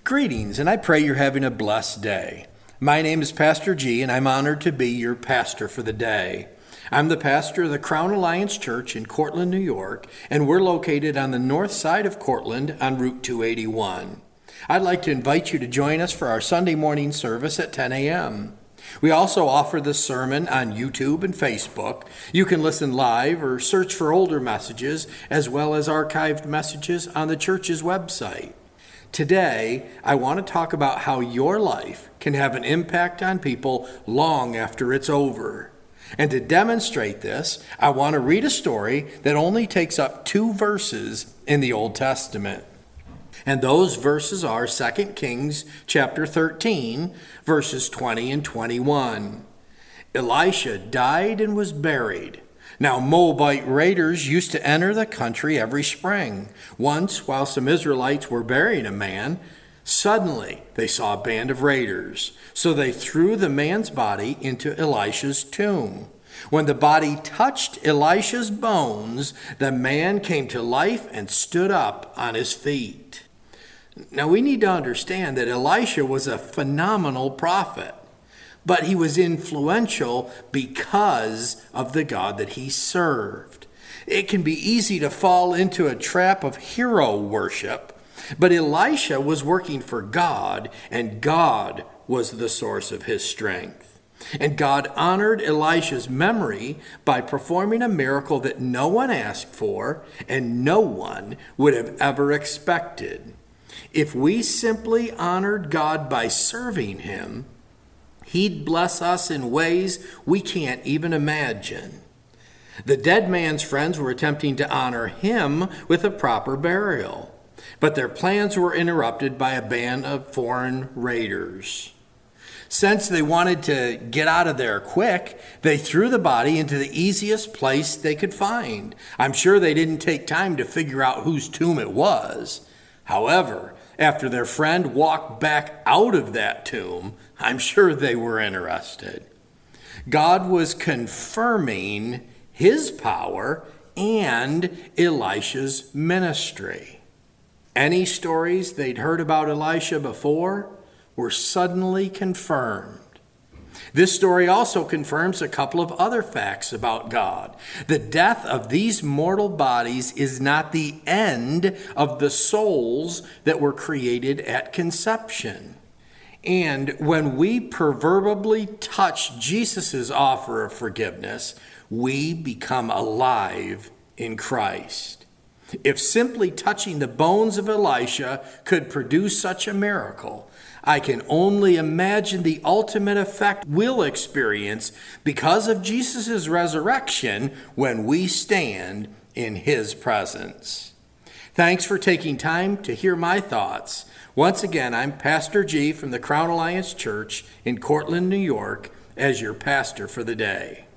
Greetings, and I pray you're having a blessed day. My name is Pastor G, and I'm honored to be your pastor for the day. I'm the pastor of the Crown Alliance Church in Cortland, New York, and we're located on the north side of Cortland on Route 281. I'd like to invite you to join us for our Sunday morning service at 10 a.m. We also offer this sermon on YouTube and Facebook. You can listen live or search for older messages, as well as archived messages on the church's website. Today, I want to talk about how your life can have an impact on people long after it's over. And to demonstrate this, I want to read a story that only takes up 2 verses in the Old Testament. And those verses are 2 Kings chapter 13, verses 20 and 21. Elisha died and was buried. Now, Moabite raiders used to enter the country every spring. Once, while some Israelites were burying a man, suddenly they saw a band of raiders. So they threw the man's body into Elisha's tomb. When the body touched Elisha's bones, the man came to life and stood up on his feet. Now, we need to understand that Elisha was a phenomenal prophet. But he was influential because of the God that he served. It can be easy to fall into a trap of hero worship, but Elisha was working for God, and God was the source of his strength. And God honored Elisha's memory by performing a miracle that no one asked for and no one would have ever expected. If we simply honored God by serving him, He'd bless us in ways we can't even imagine. The dead man's friends were attempting to honor him with a proper burial, but their plans were interrupted by a band of foreign raiders. Since they wanted to get out of there quick, they threw the body into the easiest place they could find. I'm sure they didn't take time to figure out whose tomb it was. However, after their friend walked back out of that tomb, I'm sure they were interested. God was confirming his power and Elisha's ministry. Any stories they'd heard about Elisha before were suddenly confirmed. This story also confirms a couple of other facts about God. The death of these mortal bodies is not the end of the souls that were created at conception. And when we proverbially touch Jesus' offer of forgiveness, we become alive in Christ. If simply touching the bones of Elisha could produce such a miracle, I can only imagine the ultimate effect we'll experience because of Jesus' resurrection when we stand in his presence. Thanks for taking time to hear my thoughts. Once again, I'm Pastor G from the Crown Alliance Church in Cortland, New York, as your pastor for the day.